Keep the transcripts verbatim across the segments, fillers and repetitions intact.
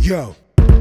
Yo,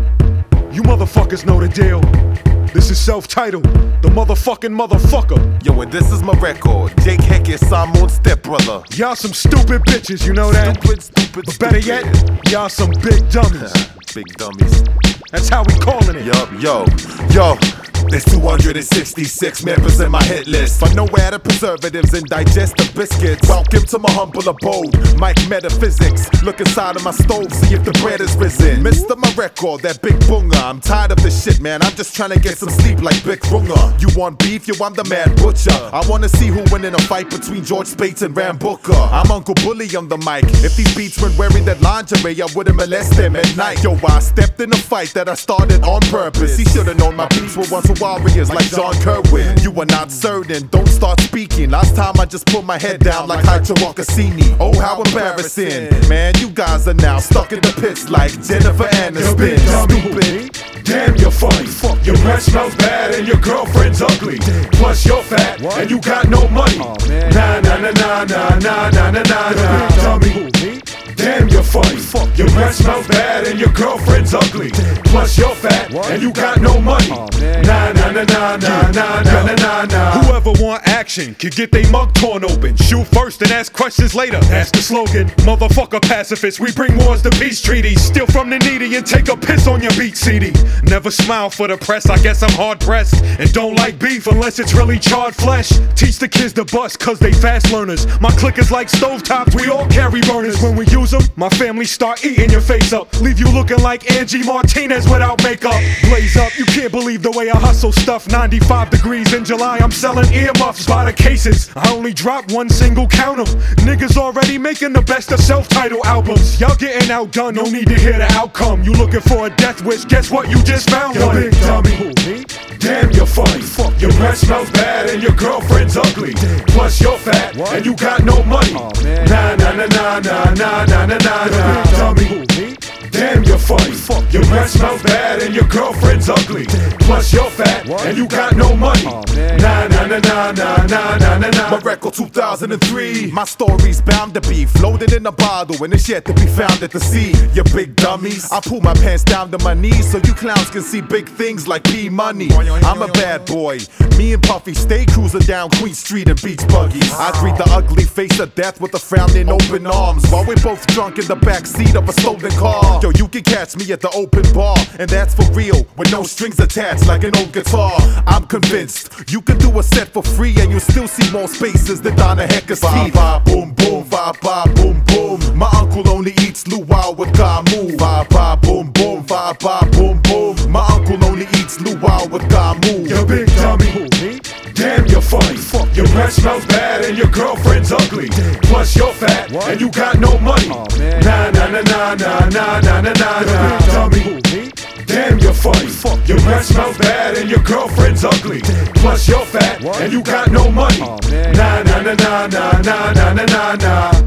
you motherfuckers know the deal. This is self-titled, the motherfucking motherfucker. Yo, and this is my record. Jake Hackett, Simon's stepbrother. Y'all some stupid bitches, you know that? Stupid, stupid, But better stupid. yet, y'all some big dummies. Big dummies. That's how we calling it. Yup, yo, yo. There's two hundred sixty-six members in my hit list. I know where the preservatives and digestive biscuits. Welcome to my humble abode, Mike Metaphysics. Look inside of my stove, see if the bread is risen. Mister my record, that big bunga. I'm tired of this shit, man. I'm just trying to get some sleep like Big Runga. You want beef? Yo, I'm the mad butcher. I wanna see who win in a fight between George Spates and Ram Booker. I'm Uncle Bully on the mic. If these beats weren't wearing that lingerie, I wouldn't molest them at night. Yo, I stepped in a fight that I started on purpose. He should've known my beats were once warriors like John Kerwin. You are not certain, don't start speaking. Last time I just put my head down like Hydra Cassini. Oh, how embarrassing. Man, you guys are now stuck in the pits like Jennifer Aniston. Stupid. Damn, you're funny. Your breath smells bad and your girlfriend's ugly. Plus you're fat and you got no money. Nah, nah, nah, nah, nah, nah, nah, nah, nah, nah. Dummy. Damn, you're funny. Your breath smells bad and your girlfriend's ugly. Plus you're fat and you got no money. Nah, nah, nah, nah, nah, nah, nah, nah, nah, nah. Whoever want action can get they mug torn open. Shoot first and ask questions later. That's the slogan. Motherfucker pacifists, we bring wars to peace treaties. Steal from the needy and take a piss on your beat C D. Never smile for the press, I guess I'm hard pressed. And don't like beef unless it's really charred flesh. Teach the kids to bust cause they fast learners. My clique is like stovetops, we all carry burners. When we use them, my family start eating your face up. Leave you looking like Angie Martinez without makeup. Blaze up, you can't believe the way I hustle stuff. ninety-five degrees in July, I'm selling earmuffs by the cases. I only drop one single, count 'em. Niggas already making the best of self-titled albums. Y'all getting outdone, no need to hear the outcome. You looking for a death wish, guess what, you just found one. Big dummy. Damn, you're funny. Your breath smells bad and your girlfriend's ugly. Plus you're fat and you got no money. Nah, nah, nah, nah, nah, nah, nah, nah, nah, nah. Dummy. Damn, you're funny. Your breath smells bad and your girlfriend's ugly. Plus you're fat and you got no money. Nah, nah, nah, nah, nah, nah, nah, nah, nah. My record two thousand three. My story's bound to be floating in a bottle and it's yet to be found at the sea. You big dummies. I pull my pants down to my knees so you clowns can see big things like P Money. I'm a bad boy. Me and Puffy stay cruising down Queen Street in beach buggies. I greet the ugly face of death with a frown in open arms while we're both drunk in the back seat of a stolen car. Yo, you can catch me at the open bar, and that's for real, with no strings attached like an old guitar. I'm convinced you can do a set for free and you'll still see more spaces than Donna Hecker's teeth. Vibe, boom, boom, vibe, vibe, boom, boom. My uncle only eats luau with Gamu. Vibe, vibe, boom, boom, vibe, vibe, boom, boom. My uncle only eats luau with Gamu. You big dummy. Damn, you're funny. Your breath smells bad and your girlfriend's ugly. Plus you're fat and you got no money. Nah, nah, nah, nah, nah, nah, nah, nah, nah, nah. Dummy. Damn, you're funny. Your breath smells bad and your girlfriend's ugly. Plus you're fat and you got no money. Nah, nah, nah, nah, nah, nah, nah, nah, nah.